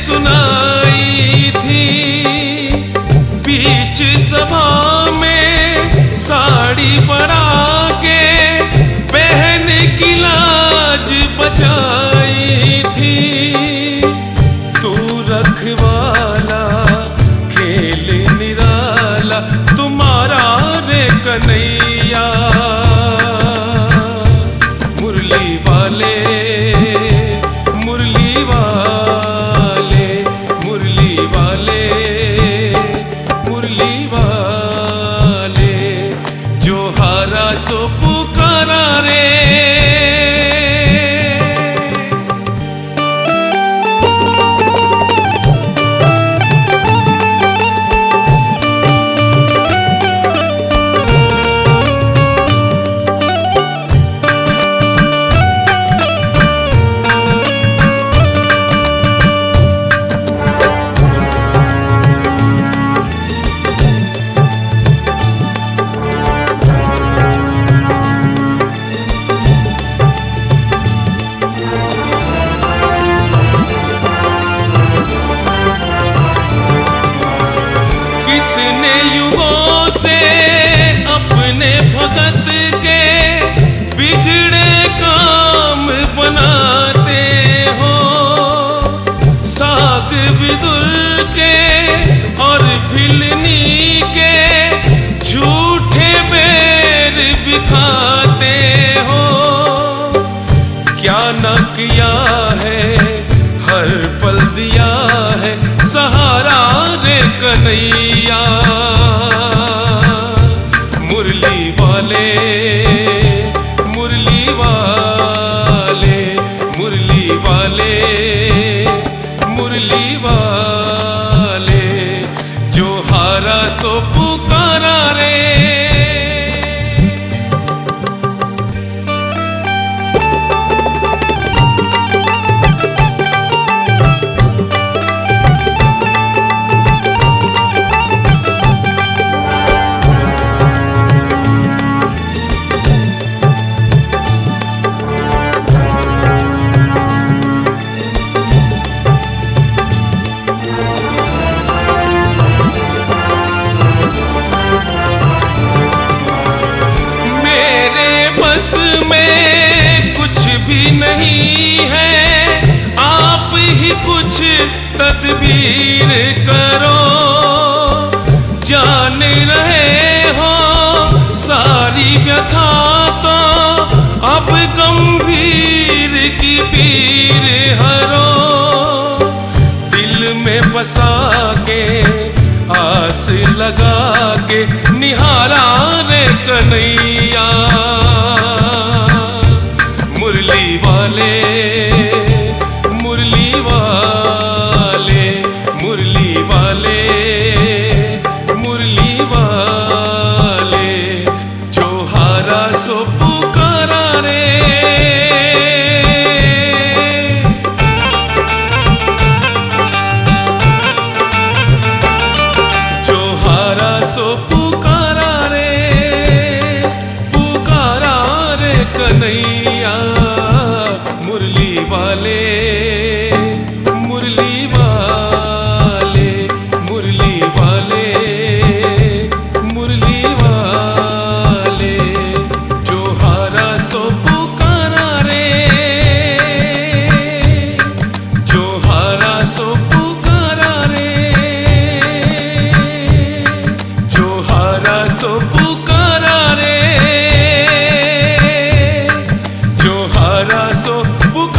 सुनाई थी, बीच सभा में साड़ी पड़ा के बहन की लाज बचाई थी। तू रखवाला खेल निराला तुम्हारा रे कन्हैया, मुरली वाले मुरली वाले मुरली वाले मुरली वाले, जो हारा सो पुकारा रे। अपने भगत के बिगड़े काम बनाते हो, साग विदुर के और भिलनी के झूठे बैर बिखाते हो। क्या न किया है हर पल दिया है सहारा रे कन्हैया, मुरली वाले मुरली वाले मुरली वाले मुरली वाले, जो हारा सो पुकारा रे। बस में कुछ भी नहीं है, आप ही कुछ तदबीर करो। जान रहे हो सारी व्यथा तो अब गंभीर की पीर हरो, दिल में बसा के आस लगा के निहारा रे कन्हैया, मुरली वाले मुरली वाले मुरली वाले मुरली वाले, जो हारा सो पुकारा रे। जो हारा सो पुकारा रे, पुकारा रे कन्हैया, मुरली वाले मुरली वाले मुरली वाले मुरली वाले, जो हारा सो पुकारा रे, जो हारा सो पुकारा रे, जो हारा सो पुकारा रे, जो हारा सो पुकारा